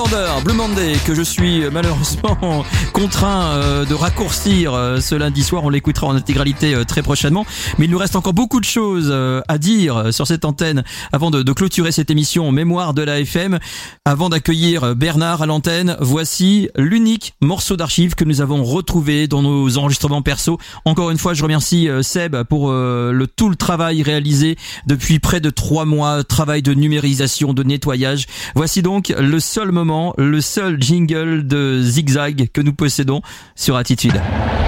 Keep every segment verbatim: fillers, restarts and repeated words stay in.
Wonder, Blue Monday, que je suis malheureusement contraint euh, de raccourcir euh, ce lundi soir. On l'écoutera en intégralité euh, très prochainement. Mais il nous reste encore beaucoup de choses euh, à dire sur cette antenne avant de, de clôturer cette émission Mémoire de la F M. Avant d'accueillir Bernard à l'antenne, voici l'unique morceau d'archives que nous avons retrouvé dans nos enregistrements perso. Encore une fois, je remercie euh, Seb pour euh, le tout le travail réalisé depuis près de trois mois, travail de numérisation, de nettoyage. Voici donc le seul moment, le seul jingle de Zigzag que nous possédons sur Attitude.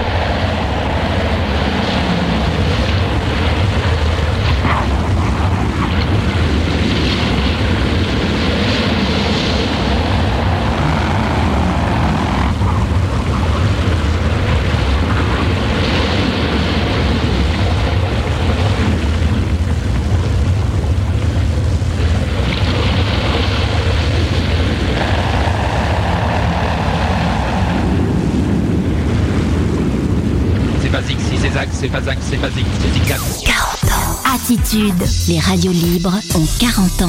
C'est pas Zach, c'est pas Zig, c'est Zigzag. quarante ans. Attitude. Les radios libres ont quarante ans.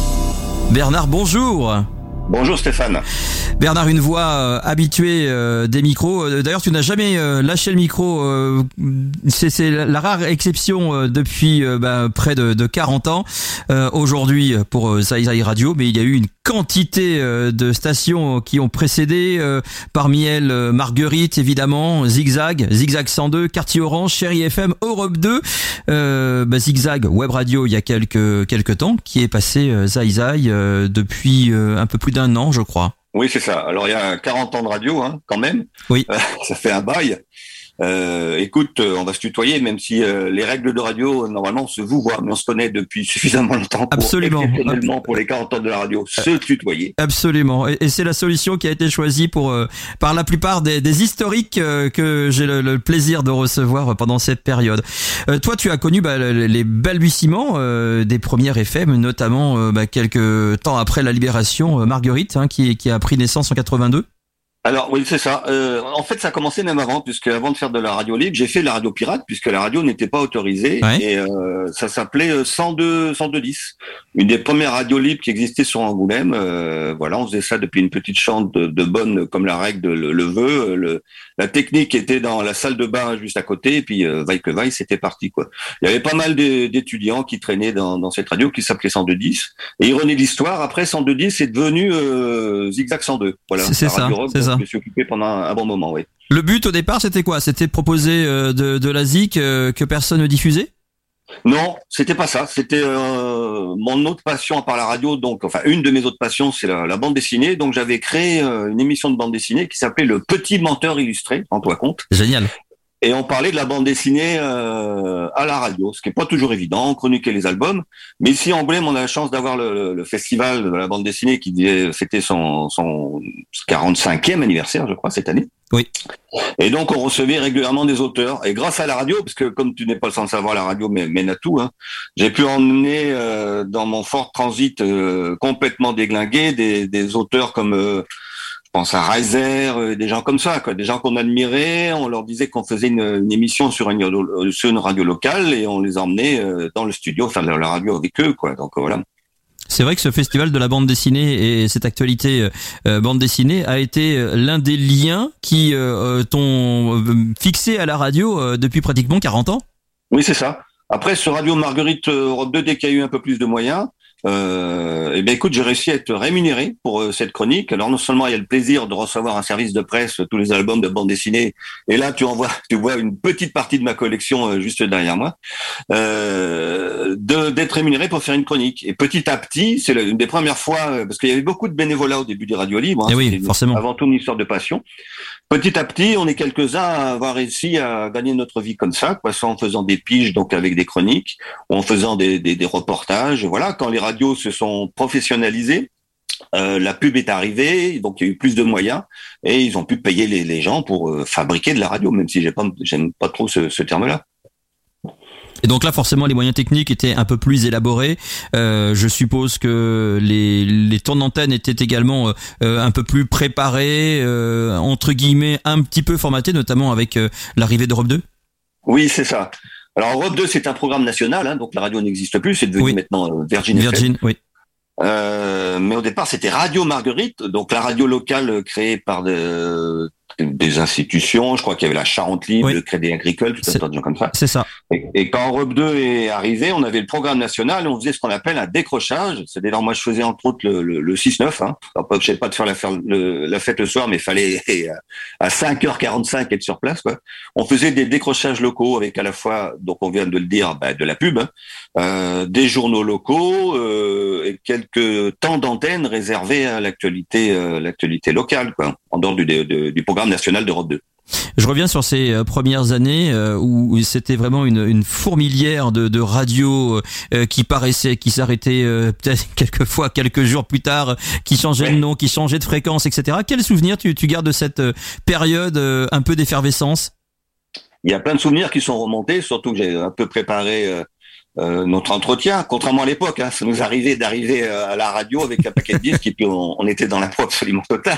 Bernard, bonjour. Bonjour Stéphane. Bernard, une voix euh, habituée euh, des micros. D'ailleurs, tu n'as jamais euh, lâché le micro. Euh, c'est, c'est la rare exception euh, depuis euh, bah, près de, de quarante ans. Euh, aujourd'hui, pour euh, Zai Zai Radio, mais il y a eu une quantité euh, de stations qui ont précédé. Euh, parmi elles, euh, Marguerite, évidemment, Zigzag, Zigzag cent deux, Quartier Orange, Chérie F M, Europe deux. Euh, bah, Zigzag Web Radio, il y a quelques quelques temps, qui est passé euh, Zai Zai euh, depuis euh, un peu plus d'un an, je crois. Oui, c'est ça. Alors, il y a quarante ans de radio, hein, quand même. Oui. Euh, ça fait un bail. Euh, écoute, on va se tutoyer, même si euh, les règles de radio, normalement, on se vouvoie, mais on se connaît depuis suffisamment longtemps pour, Absolument. exceptionnellement, pour les quarante ans de la radio, se tutoyer. Absolument. Et, et c'est la solution qui a été choisie pour euh, par la plupart des, des historiques euh, que j'ai le, le plaisir de recevoir pendant cette période. Euh, toi, tu as connu bah, les balbutiements euh, des premières F M, notamment euh, bah, quelques temps après la libération, euh, Marguerite, hein, qui, qui a pris naissance en quatre-vingt-deux. Alors oui, c'est ça. Euh, en fait, ça a commencé même avant, puisque avant de faire de la radio libre, j'ai fait de la radio pirate, puisque la radio n'était pas autorisée, ouais. et euh, ça s'appelait cent deux dix, une des premières radios libres qui existait sur Angoulême. Euh, voilà, on faisait ça depuis une petite chambre de, de bonne, comme la règle le, le veut. Le, la technique était dans la salle de bain juste à côté, et puis euh, vaille que vaille, c'était parti quoi. Il y avait pas mal d'étudiants qui traînaient dans, dans cette radio qui s'appelait cent deux dix. Et ironie de l'histoire, après cent deux dix, c'est devenu euh, Zigzag cent deux. Voilà, c'est, c'est ça. C'est ça. Je me suis occupé pendant un bon moment, oui. Le but au départ, c'était quoi? C'était de proposer euh, de, de la zik euh, que personne ne diffusait? Non, c'était pas ça. C'était euh, mon autre passion par la radio. Donc, enfin, une de mes autres passions, c'est la, la bande dessinée. Donc, j'avais créé euh, une émission de bande dessinée qui s'appelait Le Petit Menteur Illustré. Rends-toi compte. Génial. Et on parlait de la bande dessinée euh, à la radio, ce qui est pas toujours évident. On chroniquait les albums, mais ici en Angoulême, on a la chance d'avoir le, le, le festival de la bande dessinée qui fêtait son, son quarante-cinquième anniversaire, je crois, cette année. Oui. Et donc on recevait régulièrement des auteurs. Et grâce à la radio, parce que comme tu n'es pas sans savoir, la radio mène à tout, hein, j'ai pu emmener euh, dans mon Ford Transit euh, complètement déglingué des, des auteurs comme euh, je pense à Reiser, euh, des gens comme ça, quoi, des gens qu'on admirait. On leur disait qu'on faisait une, une émission sur une, sur une radio locale et on les emmenait euh, dans le studio faire de la radio avec eux, quoi. Donc voilà. C'est vrai que ce festival de la bande dessinée et cette actualité euh, bande dessinée a été l'un des liens qui euh, t'ont fixé à la radio euh, depuis pratiquement quarante ans. Oui, c'est ça. Après, ce Radio Marguerite Europe deux, dès qu'il y a eu un peu plus de moyens, Euh, eh bien, écoute, j'ai réussi à être rémunéré pour euh, cette chronique. Alors, non seulement il y a le plaisir de recevoir un service de presse, tous les albums de bande dessinée, et là, tu en vois, tu vois une petite partie de ma collection euh, juste derrière moi, euh, de, d'être rémunéré pour faire une chronique. Et petit à petit, c'est une des premières fois, euh, parce qu'il y avait beaucoup de bénévolat au début des radios libres. Hein, et oui, forcément. Avant tout une histoire de passion. Petit à petit, on est quelques-uns à avoir réussi à gagner notre vie comme ça, quoi, soit en faisant des piges, donc avec des chroniques, ou en faisant des, des, des reportages. Voilà, quand les radios se sont professionnalisées, euh, la pub est arrivée, donc il y a eu plus de moyens, et ils ont pu payer les, les gens pour euh, fabriquer de la radio, même si j'ai pas, j'aime pas trop ce, ce terme-là. Et donc là, forcément, les moyens techniques étaient un peu plus élaborés. Euh, je suppose que les, les tours d'antenne étaient également euh, un peu plus préparés, euh, entre guillemets, un petit peu formatés, notamment avec euh, l'arrivée d'Europe deux. Oui, c'est ça. Alors Europe deux, c'est un programme national, hein, donc la radio n'existe plus, c'est devenu oui. maintenant euh, Virgin. Virgin, F M. oui. Euh, mais au départ, c'était Radio Marguerite, donc la radio locale créée par de, des institutions. Je crois qu'il y avait la Charente Libre, oui. le Crédit Agricole, tout un tas de gens comme ça. C'est ça. Et, et quand Europe deux est arrivé, on avait le programme national et on faisait ce qu'on appelle un décrochage. C'est-à-dire, moi, je faisais entre autres le, le, le six neuf. Hein. Alors, pas obligé pas de faire la, le, la fête le soir, mais il fallait à cinq heures quarante-cinq être sur place, quoi. On faisait des décrochages locaux avec à la fois, donc on vient de le dire, bah, de la pub, hein, euh, des journaux locaux euh, et quelques temps d'antenne réservés à l'actualité, euh, l'actualité locale, quoi, en dehors du, du, du programme national d'Europe deux. Je reviens sur ces premières années euh, où c'était vraiment une, une fourmilière de, de radios euh, qui paraissaient, qui s'arrêtaient euh, peut-être quelquefois quelques jours plus tard, qui changeaient de nom, qui changeaient de fréquence, et cetera. Quel souvenir tu, tu gardes de cette période euh, un peu d'effervescence? Il y a plein de souvenirs qui sont remontés, surtout que j'ai un peu préparé euh, euh, notre entretien. Contrairement à l'époque, hein, ça nous arrivait d'arriver à la radio avec un paquet de disques et puis on, on était dans la pro absolument totale.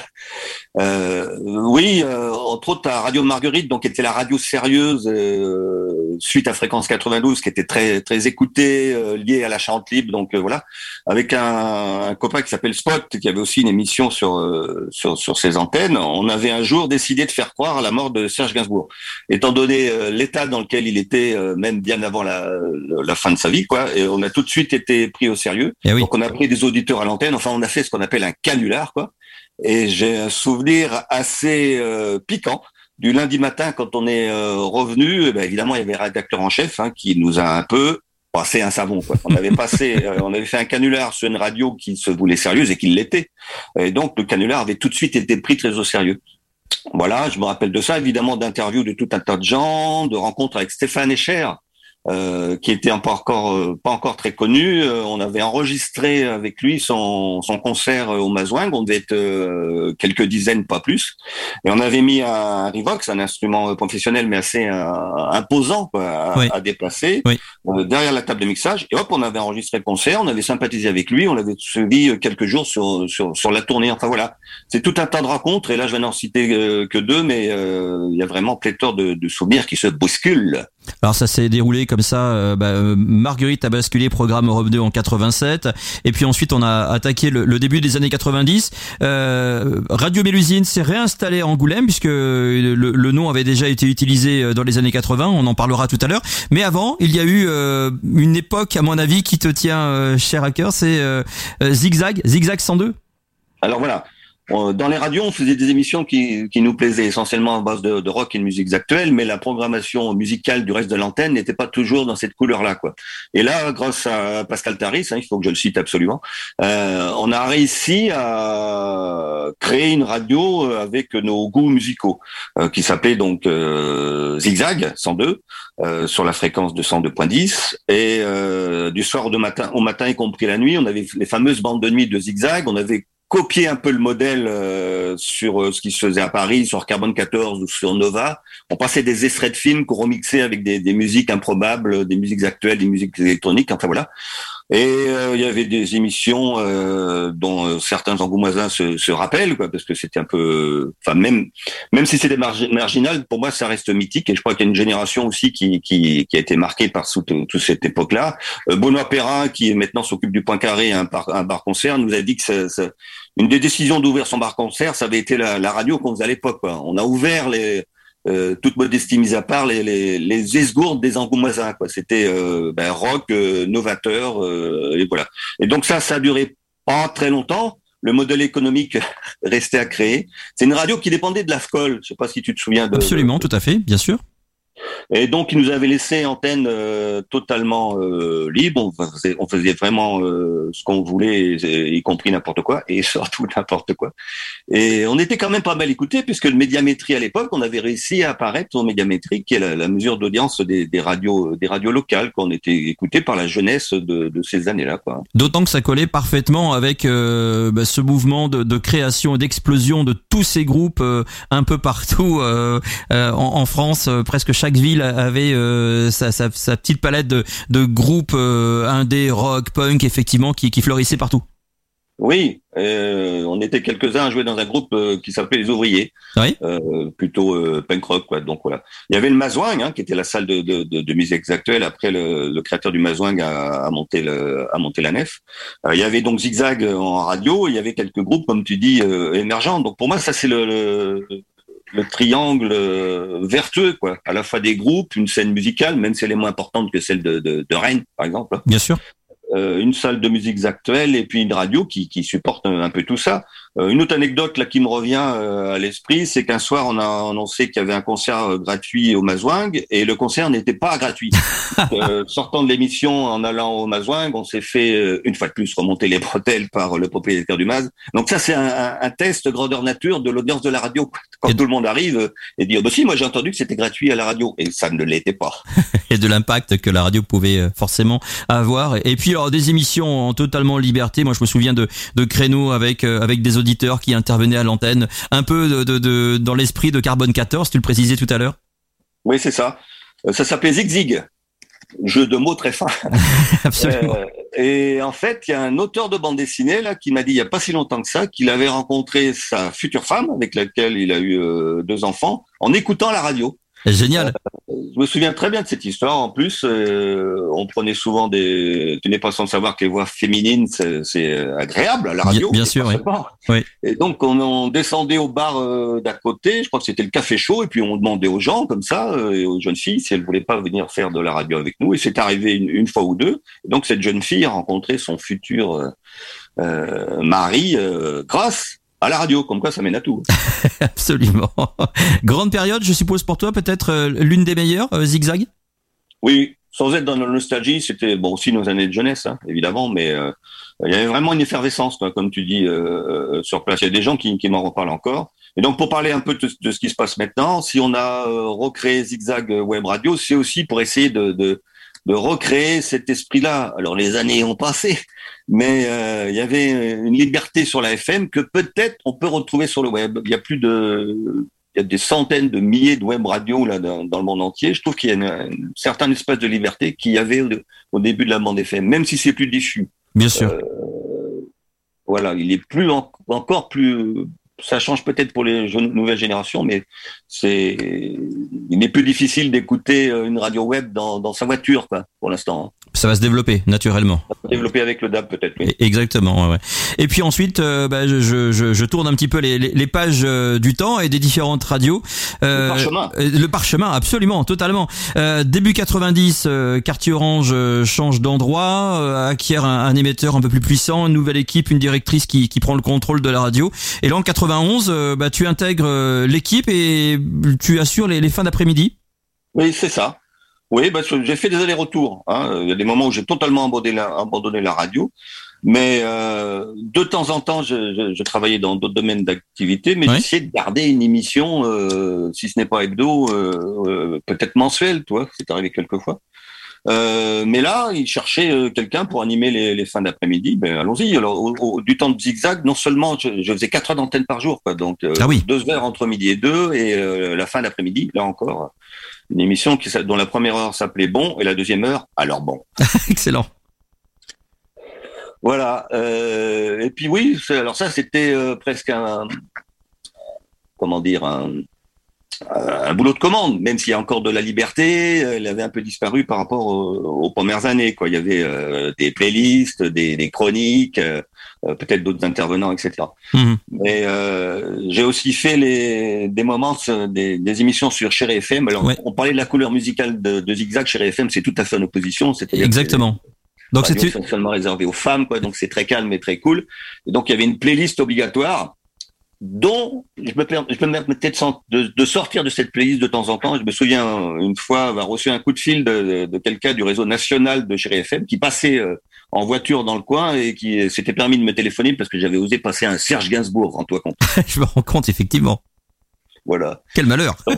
Euh, oui, euh, entre autres à Radio Marguerite, donc qui était la radio sérieuse euh, suite à Fréquence quatre-vingt-douze, qui était très très écoutée, euh, liée à la Charente Libre, donc euh, voilà, avec un, un copain qui s'appelle Spot, qui avait aussi une émission sur euh, sur sur ses antennes. On avait un jour décidé de faire croire à la mort de Serge Gainsbourg, étant donné euh, l'état dans lequel il était, euh, même bien avant la la fin de sa vie, quoi. Et on a tout de suite été pris au sérieux. Eh oui. Donc on a pris des auditeurs à l'antenne. Enfin, on a fait ce qu'on appelle un canular, quoi. Et j'ai un souvenir assez euh, piquant du lundi matin quand on est euh, revenu. Eh ben, évidemment, il y avait le rédacteur en chef hein, qui nous a un peu passé un savon, quoi. On avait passé, euh, on avait fait un canular sur une radio qui se voulait sérieuse et qui l'était. Et donc le canular avait tout de suite été pris très au sérieux. Voilà, je me rappelle de ça, évidemment, d'interviews de tout un tas de gens, de rencontres avec Stéphane Escher. Euh, qui était pas encore euh, pas encore très connu. Euh, on avait enregistré avec lui son son concert au Mazouing. On devait être euh, quelques dizaines, pas plus. Et on avait mis un Revox, un instrument professionnel mais assez euh, imposant, quoi, à, oui. à déplacer, oui. euh, derrière la table de mixage. Et hop, on avait enregistré le concert. On avait sympathisé avec lui. On l'avait suivi quelques jours sur sur sur la tournée. Enfin voilà, c'est tout un tas de rencontres. Et là, je vais n'en citer euh, que deux, mais euh, il y a vraiment pléthore de, de souvenirs qui se bousculent. Alors ça s'est déroulé comme ça, euh, bah, euh, Marguerite a basculé programme Europe deux en quatre-vingt-sept, et puis ensuite on a attaqué le, le début des années quatre-vingt-dix. Euh, Radio Mélusine s'est réinstallé à Angoulême puisque le, le nom avait déjà été utilisé dans les années quatre-vingts, on en parlera tout à l'heure. Mais avant, il y a eu euh, une époque, à mon avis, qui te tient euh, cher à cœur, c'est euh, Zigzag, Zigzag cent deux. Alors voilà. Dans les radios, on faisait des émissions qui, qui nous plaisaient essentiellement à base de, de rock et de musiques actuelles, mais la programmation musicale du reste de l'antenne n'était pas toujours dans cette couleur-là, quoi. Et là, grâce à Pascal Taris, hein, il faut que je le cite absolument, euh, on a réussi à créer une radio avec nos goûts musicaux, euh, qui s'appelait donc euh, Zigzag cent deux, euh, sur la fréquence de cent deux point dix, et euh, du soir au matin, au matin y compris la nuit, on avait les fameuses bandes de nuit de Zigzag, on avait copier un peu le modèle euh, sur euh, ce qui se faisait à Paris, sur Carbone quatorze ou sur Nova. On passait des extraits de films qu'on remixait avec des, des musiques improbables, des musiques actuelles, des musiques électroniques, enfin voilà. Et euh, il y avait des émissions euh, dont euh, certains Angoumoisins se, se rappellent, quoi, parce que c'était un peu, enfin même même si c'était margi- marginal, pour moi ça reste mythique. Et je crois qu'il y a une génération aussi qui qui, qui a été marquée par toute cette époque-là. Euh, Benoît Perrin, qui maintenant s'occupe du Point Carré, un bar, un bar concert, nous a dit que ça, ça, une des décisions d'ouvrir son bar concert, ça avait été la, la radio qu'on faisait à l'époque, quoi. On a ouvert les Euh, toute modestie mise à part, les les, les esgourdes des Angoumoisins, quoi. C'était euh, ben, rock, euh, novateur, euh, et voilà. Et donc ça, ça a duré pas très longtemps. Le modèle économique restait à créer. C'est une radio qui dépendait de l'A F C O L. Je sais pas si tu te souviens de. Absolument, de... tout à fait, bien sûr. Et donc, ils nous avaient laissé antenne euh, totalement euh, libre. On faisait, on faisait vraiment euh, ce qu'on voulait, y compris n'importe quoi, et surtout n'importe quoi. Et on était quand même pas mal écoutés, puisque le médiamétrie à l'époque, on avait réussi à apparaître au médiamétrie, qui est la, la mesure d'audience des, des radios, des radios locales, qu'on était écoutés par la jeunesse de, de ces années-là, quoi. D'autant que ça collait parfaitement avec euh, bah, ce mouvement de, de création et d'explosion de tous ces groupes euh, un peu partout euh, euh, en, en France. Euh, presque chaque ville avait euh, sa, sa, sa petite palette de, de groupes euh, indé, rock, punk, effectivement, qui, qui fleurissaient partout. Oui, Euh, on était quelques-uns à jouer dans un groupe euh, qui s'appelait les Ouvriers, Oui. euh, plutôt euh, punk rock, quoi. Donc voilà. Il y avait le Mazouing, hein, qui était la salle de, de, de, de musique actuelle. Après, le, le créateur du Mazouing a, a monté le, a monté la nef. Euh, il y avait donc Zigzag en radio. Il y avait quelques groupes, comme tu dis, euh, émergents. Donc pour moi, ça c'est le, le le triangle euh, vertueux, quoi. À la fois des groupes, une scène musicale, même si elle est moins importante que celle de, de, de Rennes, par exemple. Bien sûr. Euh, une salle de musique actuelle et puis une radio qui, qui supporte un, un peu tout ça. Euh, une autre anecdote là qui me revient euh, à l'esprit, c'est qu'un soir on a annoncé qu'il y avait un concert euh, gratuit au Mazouing et le concert n'était pas gratuit. euh, sortant de l'émission, en allant au Mazouing, on s'est fait euh, une fois de plus remonter les bretelles par le propriétaire du Maz. Donc ça c'est un, un, un test grandeur nature de l'audience de la radio. Quand et tout le monde arrive euh, et dit oh, bah si moi j'ai entendu que c'était gratuit à la radio et ça ne l'était pas. Et de l'impact que la radio pouvait forcément avoir. Et puis alors des émissions en totalement liberté. Moi je me souviens de de créneaux avec euh, avec des auditeurs qui intervenaient à l'antenne, un peu de, de, de dans l'esprit de Carbone quatorze. Tu le précisais tout à l'heure. Oui c'est ça. Ça s'appelait Zig Zig. Jeu de mots très fin. Absolument. Euh, et en fait, il y a un auteur de bande dessinée là qui m'a dit il y a pas si longtemps que ça qu'il avait rencontré sa future femme avec laquelle il a eu euh, deux enfants en écoutant la radio. Génial. Euh, je me souviens très bien de cette histoire. En plus, euh, on prenait souvent des. Tu n'es pas sans savoir que les voix féminines, c'est, c'est agréable à la radio. Bien, bien sûr, oui. oui. Et donc, on, on descendait au bar euh, d'à côté. Je crois que c'était le Café Chaud. Et puis, on demandait aux gens comme ça, euh, et aux jeunes filles, si elles voulaient pas venir faire de la radio avec nous. Et c'est arrivé une, une fois ou deux. Et donc, cette jeune fille a rencontré son futur euh, euh, mari euh, grâce à la radio, comme quoi ça mène à tout. Absolument. Grande période, je suppose pour toi, peut-être euh, l'une des meilleures, euh, Zigzag. Oui, sans être dans la nostalgie, c'était bon aussi nos années de jeunesse, hein, évidemment, mais euh, il y avait vraiment une effervescence, quoi, comme tu dis, euh, sur place. Il y a des gens qui, qui m'en reparlent encore. Et donc, pour parler un peu de, de ce qui se passe maintenant, si on a euh, recréé Zigzag Web Radio, c'est aussi pour essayer de, de de recréer cet esprit-là. Alors les années ont passé, mais euh, il y avait une liberté sur la F M que peut-être on peut retrouver sur le web. Il y a plus de, il y a des centaines de milliers de web radios là dans, dans le monde entier. Je trouve qu'il y a une, un certain espace de liberté qu'il y avait au, au début de la bande F M, même si c'est plus diffus. Bien sûr. Euh, voilà, il est plus en, encore plus. Ça change peut-être pour les jeunes, nouvelles générations, mais c'est, il n'est plus difficile d'écouter une radio web dans, dans sa voiture, quoi, pour l'instant. Ça va se développer naturellement. Ça va se développer avec le D A B peut-être. Oui. Exactement. Ouais. Et puis ensuite, euh, bah, je, je, je tourne un petit peu les, les, les pages euh, du temps et des différentes radios. Euh, le parchemin. Euh, le parchemin, absolument, totalement. Euh, début quatre-vingt-dix, euh, Quartier Orange euh, change d'endroit, euh, acquiert un, un émetteur un peu plus puissant, une nouvelle équipe, une directrice qui, qui prend le contrôle de la radio. Et là, en quatre-vingt-onze, euh, bah, tu intègres euh, l'équipe et tu assures les, les fins d'après-midi. Oui, c'est ça. Oui, bah, j'ai fait des allers-retours. Hein. Il y a des moments où j'ai totalement abandonné la, abandonné la radio, mais euh, de temps en temps, je, je, je travaillais dans d'autres domaines d'activité, mais oui. J'essayais de garder une émission, euh, si ce n'est pas hebdo, euh, euh, peut-être mensuelle, toi, c'est arrivé quelques fois. Euh, mais là, il cherchait euh, quelqu'un pour animer les, les fins d'après-midi. Ben allons-y. Alors, au, au, du temps de Zigzag, non seulement je, je faisais quatre heures d'antenne par jour, quoi, donc euh, ah oui. deux heures entre midi et deux, et euh, la fin d'après-midi, là encore, une émission qui, dont la première heure s'appelait Bon et la deuxième heure alors bon. Excellent. Voilà. Euh, et puis oui, alors ça c'était euh, presque un, comment dire, un un boulot de commande, même s'il y a encore de la liberté, elle avait un peu disparu par rapport aux, aux premières années, quoi. Il y avait euh, des playlists, des, des chroniques, euh, peut-être d'autres intervenants, et cetera. Mmh. Mais euh, j'ai aussi fait les, des moments, des, des émissions sur Chérie F M. Alors, ouais. On parlait de la couleur musicale de, de Zigzag. Chérie F M, c'est tout à fait en opposition. Exactement. Donc c'est seulement réservé aux femmes, quoi. Donc c'est très calme et très cool. Et donc il y avait une playlist obligatoire, dont je me, je me permettais de, de sortir de cette playlist de temps en temps. Je me souviens une fois avoir reçu un coup de fil de, de, de quelqu'un du réseau national de Chérie F M qui passait euh, en voiture dans le coin et qui s'était permis de me téléphoner parce que j'avais osé passer un Serge Gainsbourg, rends-toi compte. Je me rends compte, effectivement. Voilà. Quel malheur.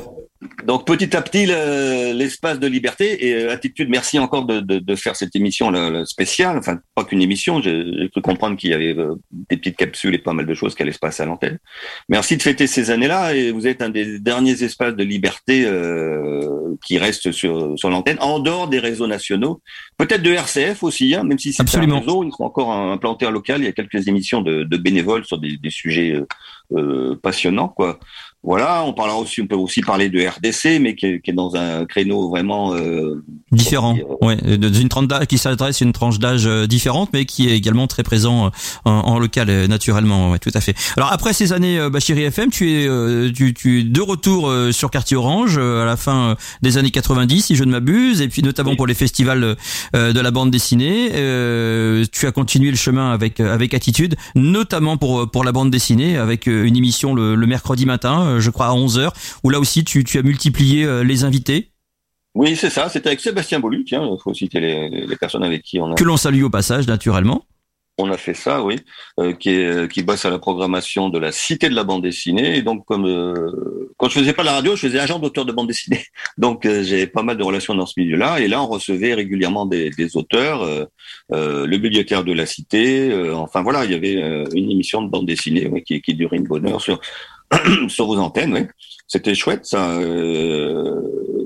Donc petit à petit, le, l'espace de liberté et euh, Attitude, merci encore de, de, de faire cette émission le, le spéciale, enfin pas qu'une émission, j'ai, j'ai cru comprendre qu'il y avait euh, des petites capsules et pas mal de choses qui allaient se passer à l'antenne. Merci de fêter ces années-là et vous êtes un des derniers espaces de liberté euh, qui restent sur, sur l'antenne, en dehors des réseaux nationaux, peut-être de R C F aussi, hein, même si c'est Absolument. un réseau, ils sont encore implantés en local, il y a quelques émissions de, de bénévoles sur des, des sujets euh, euh, passionnants, quoi. Voilà, on parlera aussi, on peut aussi parler de R D C, mais qui est, qui est dans un créneau vraiment euh, différent. dire, Ouais, d'une tranche d'âge qui s'adresse à une tranche d'âge différente, mais qui est également très présent en, en local, naturellement. Ouais, tout à fait. Alors après ces années, bah, Chérie F M, tu es, tu, tu es de retour sur Quartier Orange à la fin des années quatre-vingt-dix, si je ne m'abuse, et puis notamment oui. pour les festivals de la bande dessinée. Euh, tu as continué le chemin avec avec Attitude, notamment pour pour la bande dessinée, avec une émission le, le mercredi matin. Je crois à onze heures, où là aussi tu, tu as multiplié les invités. Oui, c'est ça, c'était avec Sébastien Bolu, tiens, il faut citer les, les personnes avec qui on a... Que l'on salue au passage, naturellement. On a fait ça, oui, euh, qui est, qui bosse à la programmation de la Cité de la bande dessinée, et donc comme euh, quand je faisais pas la radio, je faisais agent d'auteur de bande dessinée, donc euh, j'ai pas mal de relations dans ce milieu-là, et là on recevait régulièrement des, des auteurs, euh, euh, le bibliothécaire de la Cité, euh, enfin voilà, il y avait euh, une émission de bande dessinée ouais, qui, qui durait une bonne heure sur sur vos antennes, oui. C'était chouette, ça. Euh,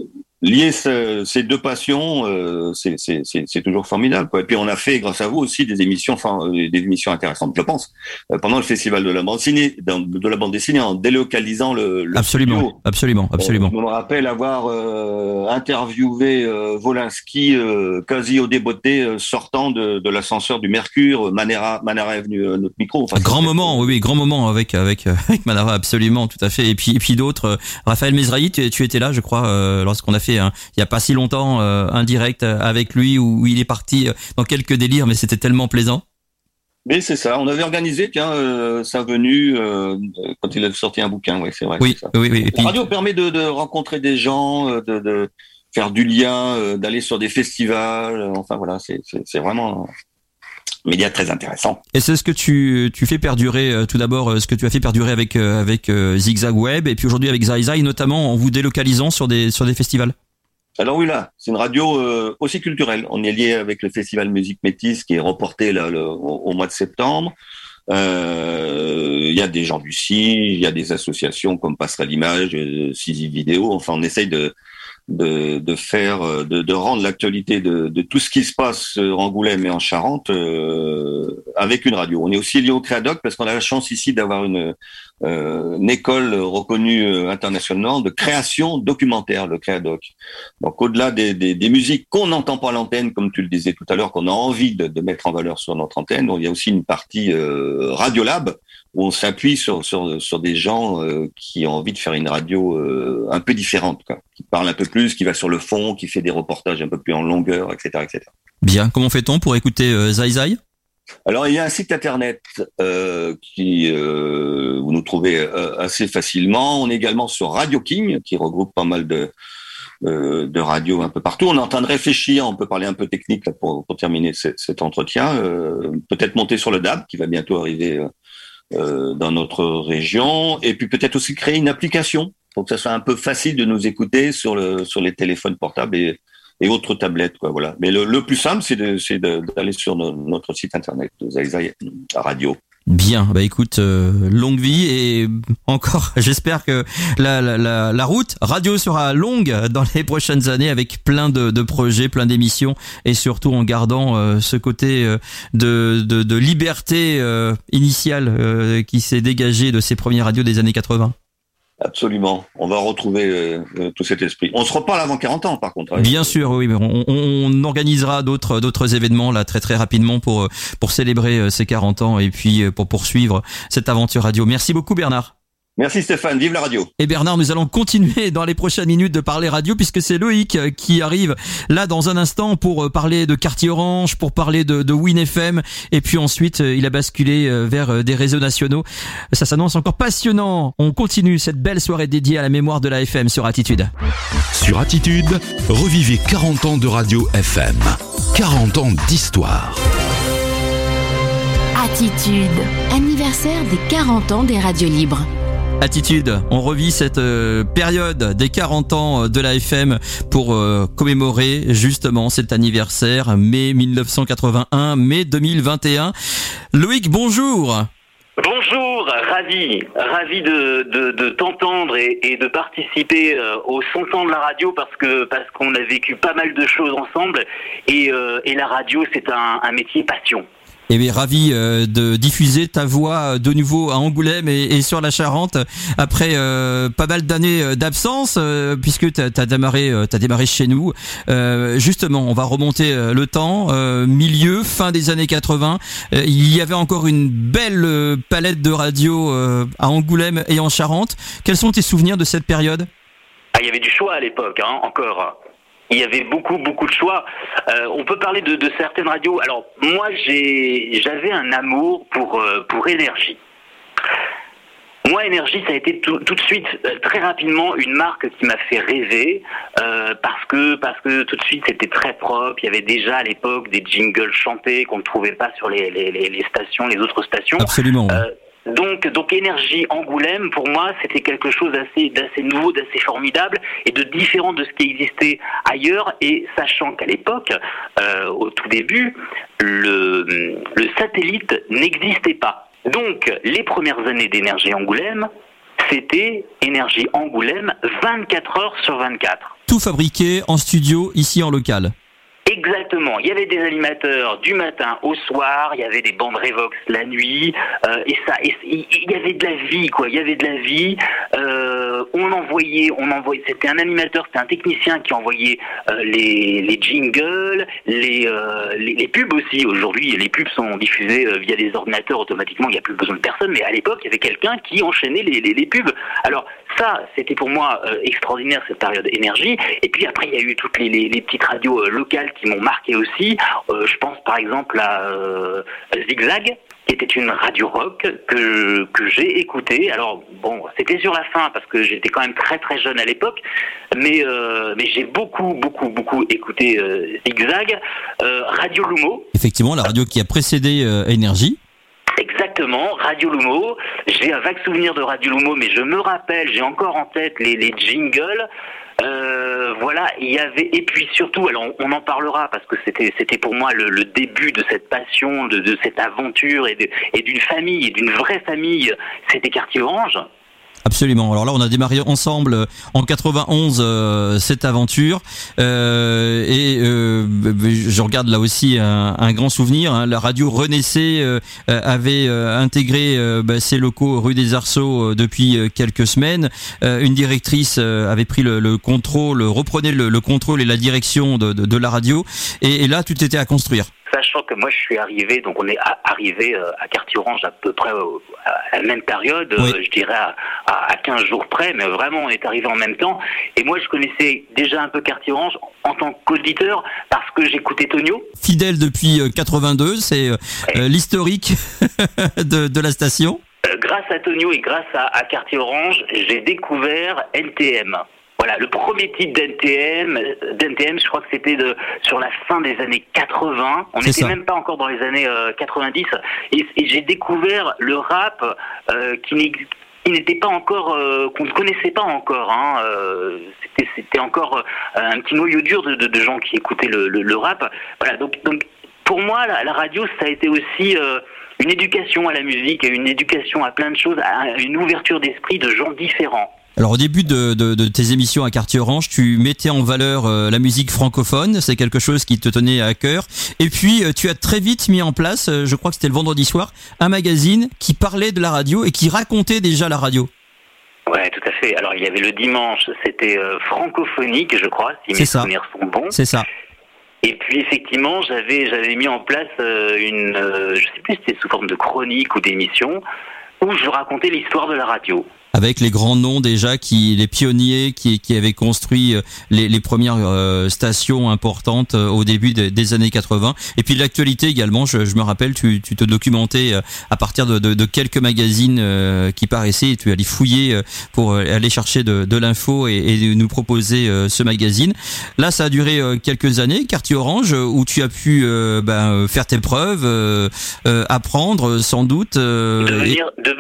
lier ce, ces deux passions, euh, c'est, c'est, c'est, c'est toujours formidable, quoi. Et puis on a fait, grâce à vous aussi, des émissions, enfin, des émissions intéressantes, je pense, euh, pendant le festival de la bande dessinée, de la bande dessinée, en délocalisant le, le absolument, studio. absolument, absolument. Euh, je me rappelle avoir euh, interviewé euh, Volinsky, euh, quasi au débeauté, euh, sortant de, de l'ascenseur du Mercure. Manera, Manera est venu à notre micro. Enfin, grand moment, oui, oui, grand moment avec avec avec Manera, absolument, tout à fait. Et puis et puis d'autres. Raphaël Mesrahi, tu, tu étais là, je crois, euh, lorsqu'on a fait un, il y a pas si longtemps euh, un direct avec lui où, où il est parti dans quelques délires, mais c'était tellement plaisant. Mais c'est ça, on avait organisé tiens euh, sa venue euh, quand il a sorti un bouquin, ouais, c'est vrai. Oui, c'est ça. oui, oui. Et puis... La radio permet de, de rencontrer des gens, de, de faire du lien, euh, d'aller sur des festivals. Euh, enfin voilà, c'est, c'est, c'est vraiment un média très intéressant. Et c'est ce que tu tu fais perdurer euh, tout d'abord, euh, ce que tu as fait perdurer avec euh, avec euh, Zigzag Web, et puis aujourd'hui avec Zai Zai, notamment en vous délocalisant sur des sur des festivals. Alors oui, là, c'est une radio euh, aussi culturelle. On est lié avec le festival Musique Métis qui est reporté là, le, au, au mois de septembre. Il euh, y a des gens du C I, il y a des associations comme Passerelle Image, euh, Sisi Vidéo. Enfin, on essaye de de, de faire, de, de rendre l'actualité de, de tout ce qui se passe en Angoulême et en Charente euh, avec une radio. On est aussi lié au Créadoc parce qu'on a la chance ici d'avoir une, euh, une école reconnue internationalement de création documentaire, le Créadoc. Donc au-delà des, des, des musiques qu'on n'entend pas à l'antenne, comme tu le disais tout à l'heure, qu'on a envie de, de mettre en valeur sur notre antenne, donc il y a aussi une partie euh, Radiolab où on s'appuie sur sur sur des gens euh, qui ont envie de faire une radio euh, un peu différente, quoi, qui parle un peu plus, qui va sur le fond, qui fait des reportages un peu plus en longueur, et cetera, et cetera. Bien. Comment fait-on pour écouter euh, Zai Zai ? Alors il y a un site internet euh, qui euh, vous nous trouvez euh, assez facilement. On est également sur Radio King, qui regroupe pas mal de euh, de radios un peu partout. On est en train de réfléchir. On peut parler un peu technique là, pour pour terminer c- cet entretien. Euh, peut-être monter sur le D A B qui va bientôt arriver. Euh, Euh, dans notre région, et puis peut-être aussi créer une application pour que ça soit un peu facile de nous écouter sur le sur les téléphones portables et, et autres tablettes, quoi. Voilà. Mais le, le plus simple, c'est de c'est de, d'aller sur no, notre site internet de Zai Zai Radio. Bien, bah écoute, euh, longue vie et encore, j'espère que la, la, la, la route radio sera longue dans les prochaines années avec plein de, de projets, plein d'émissions et surtout en gardant euh, ce côté euh, de, de, de liberté euh, initiale euh, qui s'est dégagé de ces premières radios des années quatre-vingts. Absolument. On va retrouver euh, tout cet esprit. On se reparle avant quarante ans, par contre. Hein. Bien sûr, oui, mais on, on organisera d'autres d'autres événements là très très rapidement pour pour célébrer ces quarante ans et puis pour poursuivre cette aventure radio. Merci beaucoup, Bernard. Merci Stéphane, vive la radio. Et Bernard, nous allons continuer dans les prochaines minutes de parler radio puisque c'est Loïc qui arrive là dans un instant pour parler de Quartier Orange, pour parler de, de Win F M et puis ensuite il a basculé vers des réseaux nationaux. Ça s'annonce encore passionnant. On continue cette belle soirée dédiée à la mémoire de la F M sur Attitude. Sur Attitude, revivez quarante ans de radio F M. quarante ans d'histoire. Attitude, anniversaire des quarante ans des radios libres. Attitude, on revit cette euh, période des quarante ans de la F M pour euh, commémorer justement cet anniversaire, mai mille neuf cent quatre-vingt-un, mai deux mille vingt et un. Loïc, bonjour. Bonjour, ravi, ravi de, de, de t'entendre et, et de participer euh, aux cent ans de la radio parce que parce qu'on a vécu pas mal de choses ensemble et, euh, et la radio c'est un, un métier passion. Eh bien, ravi euh, de diffuser ta voix de nouveau à Angoulême et, et sur la Charente après euh, pas mal d'années d'absence, euh, puisque t'as, t'as démarré, euh, t'as démarré chez nous. Euh, justement, on va remonter euh, le temps, euh, milieu, fin des années quatre-vingts. Euh, il y avait encore une belle euh, palette de radio euh, à Angoulême et en Charente. Quels sont tes souvenirs de cette période ? Ah, il y avait du choix à l'époque, hein, encore. Il y avait beaucoup, beaucoup de choix. Euh, on peut parler de, de certaines radios. Alors, moi, j'ai, j'avais un amour pour, euh, pour Énergie. Moi, Énergie, ça a été tout, tout de suite, euh, très rapidement, une marque qui m'a fait rêver, euh, parce que, parce que tout de suite, c'était très propre. Il y avait déjà à l'époque des jingles chantés qu'on ne trouvait pas sur les, les, les, les stations, les autres stations. Absolument. Euh, Donc, donc Énergie Angoulême, pour moi, c'était quelque chose d'assez, d'assez nouveau, d'assez formidable et de différent de ce qui existait ailleurs. Et sachant qu'à l'époque, euh, au tout début, le, le satellite n'existait pas. Donc, les premières années d'Énergie Angoulême, c'était Énergie Angoulême vingt-quatre heures sur vingt-quatre. Tout fabriqué en studio, ici en local. Exactement. Il y avait des animateurs du matin au soir, il y avait des bandes Revox la nuit, euh, et ça, et, et, il y avait de la vie, quoi. Il y avait de la vie. Euh, on envoyait, on envoyait. C'était un animateur, c'était un technicien qui envoyait euh, les, les jingles, les, euh, les, les pubs aussi. Aujourd'hui, les pubs sont diffusées euh, via des ordinateurs automatiquement. Il n'y a plus besoin de personne. Mais à l'époque, il y avait quelqu'un qui enchaînait les, les, les pubs. Alors ça, c'était pour moi euh, extraordinaire cette période Énergie. Et puis après, il y a eu toutes les, les, les petites radios euh, locales qui m'ont marqué aussi. Euh, je pense par exemple à euh, Zigzag, qui était une radio rock que que j'ai écoutée. Alors bon, c'était sur la fin parce que j'étais quand même très très jeune à l'époque, mais euh, mais j'ai beaucoup beaucoup beaucoup écouté euh, Zigzag, euh, Radio Lumo. Effectivement, la radio qui a précédé euh, Énergie. Exactement, Radio Lumo. J'ai un vague souvenir de Radio Lumo, mais je me rappelle, j'ai encore en tête les, les jingles. Euh, voilà, il y avait, et puis surtout, alors on, on en parlera parce que c'était c'était pour moi le, le début de cette passion, de, de cette aventure et, de, et d'une famille, et d'une vraie famille. C'était Quartier Orange. Absolument. Alors là, on a démarré ensemble en quatre-vingt-onze euh, cette aventure euh, et euh, je regarde là aussi un, un grand souvenir. Hein. La radio renaissait, euh, avait euh, intégré euh, bah, ses locaux rue des Arceaux euh, depuis euh, quelques semaines. Euh, une directrice euh, avait pris le, le contrôle, reprenait le, le contrôle et la direction de, de, de la radio. Et, et là, tout était à construire. Sachant que moi je suis arrivé, donc on est arrivé à Quartier Orange à peu près à la même période, oui. Je dirais à, à quinze jours près, mais vraiment on est arrivé en même temps. Et moi je connaissais déjà un peu Quartier Orange en tant qu'auditeur parce que j'écoutais Tonio. Fidèle depuis quatre-vingt-deux, c'est euh, l'historique de, de la station. Euh, grâce à Tonio et grâce à, à Quartier Orange, j'ai découvert N T M. Voilà, le premier titre d'N T M, d'N T M, je crois que c'était de, sur la fin des années quatre-vingts. On n'était même pas encore dans les années euh, quatre-vingt-dix. Et, et j'ai découvert le rap euh, qui, qui n'était pas encore, euh, qu'on ne connaissait pas encore. Hein. Euh, c'était, c'était encore euh, un petit noyau dur de, de, de gens qui écoutaient le, le, le rap. Voilà, donc, donc pour moi, la, la radio, ça a été aussi euh, une éducation à la musique, une éducation à plein de choses, à une ouverture d'esprit de gens différents. Alors au début de, de, de tes émissions à Quartier Orange, tu mettais en valeur euh, la musique francophone, c'est quelque chose qui te tenait à cœur. Et puis euh, tu as très vite mis en place, euh, je crois que c'était le vendredi soir, un magazine qui parlait de la radio et qui racontait déjà la radio. Ouais, tout à fait. Alors il y avait le dimanche, c'était euh, francophonique, je crois, si mes souvenirs sont bons. C'est ça. Et puis effectivement, j'avais j'avais mis en place euh, une, euh, je sais plus si c'était sous forme de chronique ou d'émission, où je racontais l'histoire de la radio. Avec les grands noms déjà, qui les pionniers qui, qui avaient construit les, les premières euh, stations importantes euh, au début de, des années quatre-vingts. Et puis l'actualité également, je, je me rappelle, tu, tu te documentais euh, à partir de, de, de quelques magazines euh, qui paraissaient, et tu allais fouiller euh, pour aller chercher de, de l'info et, et nous proposer euh, ce magazine. Là, ça a duré euh, quelques années, Quartier Orange, où tu as pu euh, ben, faire tes preuves, euh, euh, apprendre sans doute. Euh, devenir, et... devenir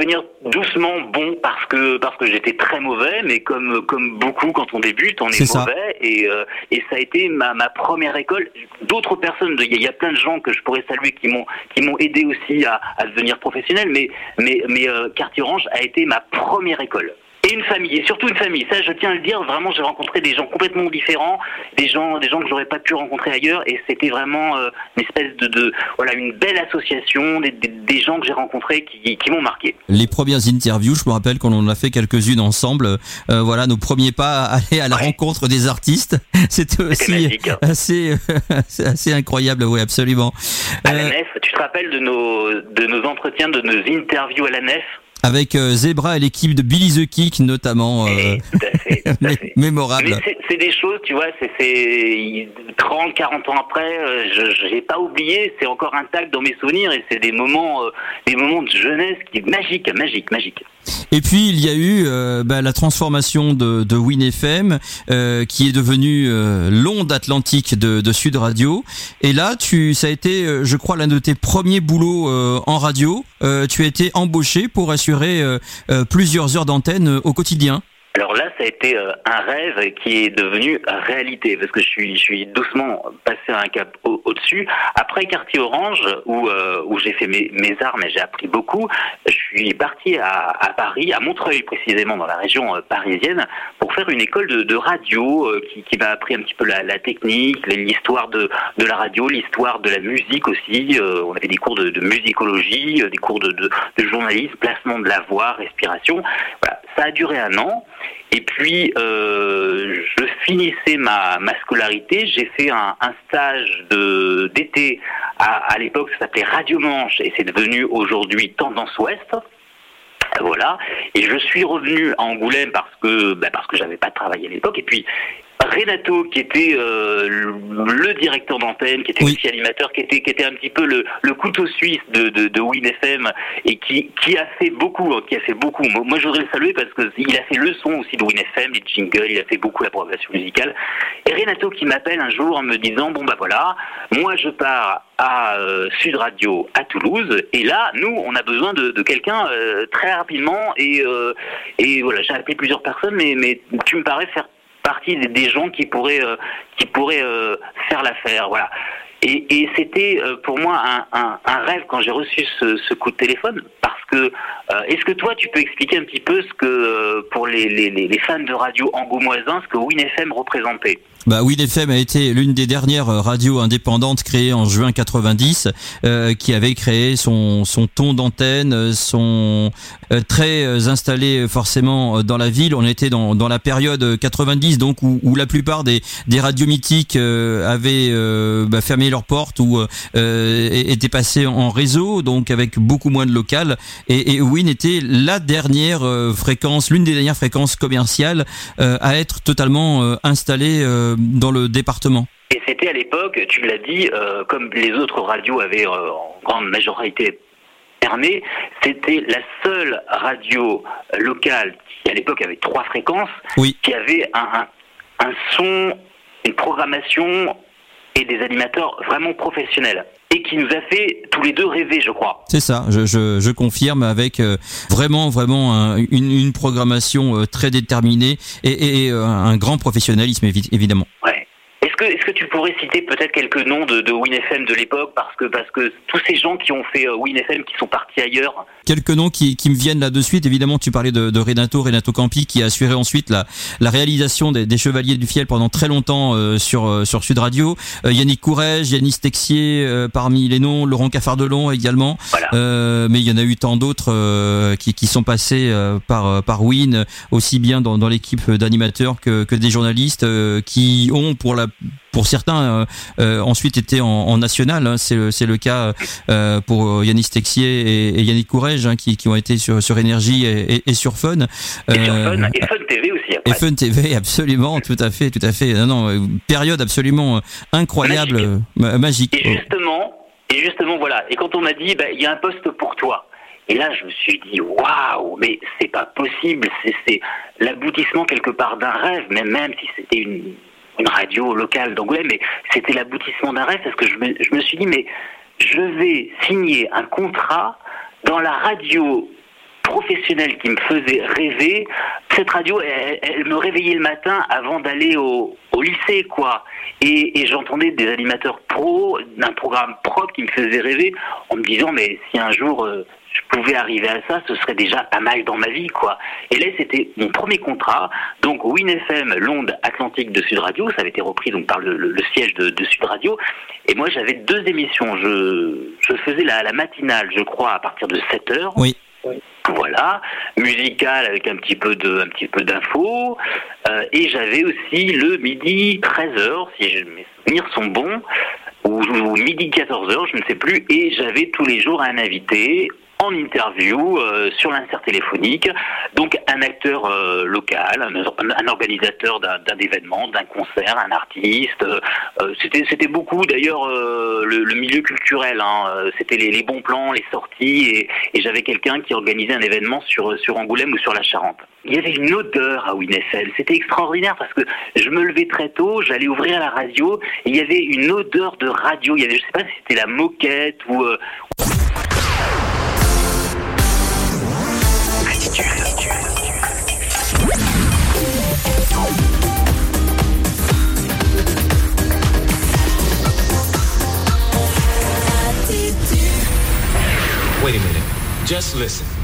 doucement bon parce que parce que j'étais très mauvais, mais comme comme beaucoup quand on débute, on est, C'est mauvais ça. et euh, et ça a été ma ma première école. D'autres personnes, il y, y a plein de gens que je pourrais saluer qui m'ont qui m'ont aidé aussi à, à devenir professionnel, mais mais mais euh, Quartier Orange a été ma première école. Et une famille, et surtout une famille. Ça, je tiens à le dire. Vraiment, j'ai rencontré des gens complètement différents, des gens, des gens que j'aurais pas pu rencontrer ailleurs. Et c'était vraiment euh, une espèce de, de, voilà, une belle association, des, des, des gens que j'ai rencontrés qui, qui m'ont marqué. Les premières interviews, je me rappelle qu'on en a fait quelques-unes ensemble. Euh, voilà, nos premiers pas à aller à la ouais. rencontre des artistes. C'était aussi magique, hein. assez, assez, assez incroyable. Oui, absolument. À euh, la Nef, tu te rappelles de nos, de nos entretiens, de nos interviews à la Nef? Avec euh, Zebra et l'équipe de Billy the Kick notamment, euh, tout à fait, tout à fait. mémorable. Mais c'est, c'est des choses, tu vois, c'est, c'est trente, quarante ans après, euh, je j'ai pas oublié, c'est encore intact dans mes souvenirs et c'est des moments, euh, des moments de jeunesse qui magiques, magiques, magiques. Et puis il y a eu euh, bah, la transformation de, de Win F M euh, qui est devenue euh, l'onde atlantique de, de Sud Radio. Et là, tu, ça a été, euh, je crois, l'un de tes premiers boulots euh, en radio. Euh, tu as été embauché pour assurer euh, euh, plusieurs heures d'antenne euh, au quotidien. Alors là, ça a été euh, un rêve qui est devenu réalité, parce que je suis, je suis doucement passé à un cap au, au-dessus. Après Quartier Orange, où, euh, où j'ai fait mes, mes armes et j'ai appris beaucoup, je suis parti à, à Paris, à Montreuil précisément, dans la région euh, parisienne, pour faire une école de, de radio euh, qui, qui m'a appris un petit peu la, la technique, l'histoire de, de la radio, l'histoire de la musique aussi. Euh, on avait des cours de, de musicologie, euh, des cours de, de, de journalisme, placement de la voix, respiration. Voilà, ça a duré un an. Et puis, euh, je finissais ma, ma scolarité. J'ai fait un, un stage de, d'été. À, à l'époque, ça s'appelait Radio Manche et c'est devenu aujourd'hui Tendance Ouest. Voilà. Et je suis revenu à Angoulême parce que, bah parce que j'avais pas travaillé à l'époque. Et puis, Renato, qui était euh, le directeur d'antenne, qui était oui. aussi animateur, qui était qui était un petit peu le, le couteau suisse de, de, de Win F M et qui qui a fait beaucoup, qui a fait beaucoup. Moi, je voudrais le saluer parce que il a fait le son aussi de Win F M, les jingles, il a fait beaucoup la programmation musicale. Et Renato qui m'appelle un jour en me disant bon bah voilà, moi je pars à euh, Sud Radio à Toulouse et là nous on a besoin de, de quelqu'un euh, très rapidement et euh, et voilà, j'ai appelé plusieurs personnes mais mais tu me parais faire partie des gens qui pourraient euh, qui pourraient euh, faire l'affaire, voilà. Et, et c'était euh, pour moi un, un, un rêve quand j'ai reçu ce, ce coup de téléphone, parce que euh, est-ce que toi tu peux expliquer un petit peu ce que euh, pour les, les, les fans de radio angoumoisins, ce que Win F M représentait? Bah, Win F M a été l'une des dernières radios indépendantes créées en juin quatre-vingt-dix, euh, qui avait créé son son ton d'antenne, son euh, très installé forcément dans la ville. On était dans dans la période quatre-vingt-dix, donc où, où la plupart des des radios mythiques euh, avaient euh, bah, fermé leurs portes ou euh, étaient passées en réseau, donc avec beaucoup moins de local. Et, et Win était la dernière euh, fréquence, l'une des dernières fréquences commerciales euh, à être totalement euh, installée euh, dans le département. Et c'était à l'époque, tu me l'as dit, euh, comme les autres radios avaient euh, en grande majorité fermé, c'était la seule radio locale qui à l'époque avait trois fréquences, oui. qui avait un, un, un son, une programmation et des animateurs vraiment professionnels. Et qui nous a fait tous les deux rêver, je crois. C'est ça, je, je, je confirme, avec euh, vraiment, vraiment un, une, une programmation euh, très déterminée et, et euh, un grand professionnalisme, évidemment. Ouais. Est-ce que, est-ce que tu pourrais citer peut-être quelques noms de, de Win F M de l'époque, parce que, parce que tous ces gens qui ont fait euh, Win F M, qui sont partis ailleurs. Quelques noms qui, qui me viennent là de suite. Évidemment, tu parlais de, de Renato, Renato Campi, qui a assuré ensuite la, la réalisation des, des Chevaliers du Fiel pendant très longtemps euh, sur euh, sur Sud Radio. Euh, Yannick Courrèges, Yanis Texier, euh, parmi les noms, Laurent Cafardelon également. Voilà. Euh, mais il y en a eu tant d'autres euh, qui, qui sont passés euh, par par Win, aussi bien dans, dans l'équipe d'animateurs que, que des journalistes euh, qui ont pour la pour certains euh, euh, ensuite été en, en national, hein. c'est le, c'est le cas euh, pour Yanis Texier et, et Yannick Courrèges, hein, qui, qui ont été sur sur Énergie et, et, et sur Fun. Et euh, sur Fun et Fun T V aussi après. Et Fun T V, absolument, tout à fait, tout à fait. Non, non, période absolument incroyable, magique. magique. Et justement, et justement voilà. Et quand on m'a dit, bah, il y a un poste pour toi. Et là, je me suis dit, waouh, mais c'est pas possible. C'est, c'est l'aboutissement quelque part d'un rêve, mais même si c'était une une radio locale d'Angoulême, mais c'était l'aboutissement d'un rêve, parce que je me, je me suis dit, mais je vais signer un contrat dans la radio professionnelle qui me faisait rêver. Cette radio, elle, elle me réveillait le matin avant d'aller au, au lycée, quoi. Et, et j'entendais des animateurs pros, d'un programme propre qui me faisait rêver, en me disant, mais si un jour euh, je pouvais arriver à ça, ce serait déjà pas mal dans ma vie, quoi. Et là, c'était mon premier contrat. Donc, WinFM, l'onde atlantique de Sud Radio, ça avait été repris donc par le, le, le siège de, de Sud Radio. Et moi, j'avais deux émissions. Je, je faisais la, la matinale, je crois, à partir de sept heures. Oui. Voilà, musicale avec un petit peu de, un petit peu d'infos, euh, et j'avais aussi le midi treize heures, si je, mes souvenirs sont bons, ou, ou midi quatorze heures, je ne sais plus, et j'avais tous les jours un invité en interview euh, sur l'insert téléphonique, donc un acteur euh, local, un, un organisateur d'un, d'un événement, d'un concert, un artiste. Euh, c'était, c'était beaucoup d'ailleurs euh, le, le milieu culturel. Hein, c'était les, les bons plans, les sorties, et, et j'avais quelqu'un qui organisait un événement sur sur Angoulême ou sur la Charente. Il y avait une odeur à WinFM, c'était extraordinaire parce que je me levais très tôt, j'allais ouvrir la radio, et il y avait une odeur de radio. Il y avait, je sais pas si c'était la moquette ou euh, Wait a minute. Just listen.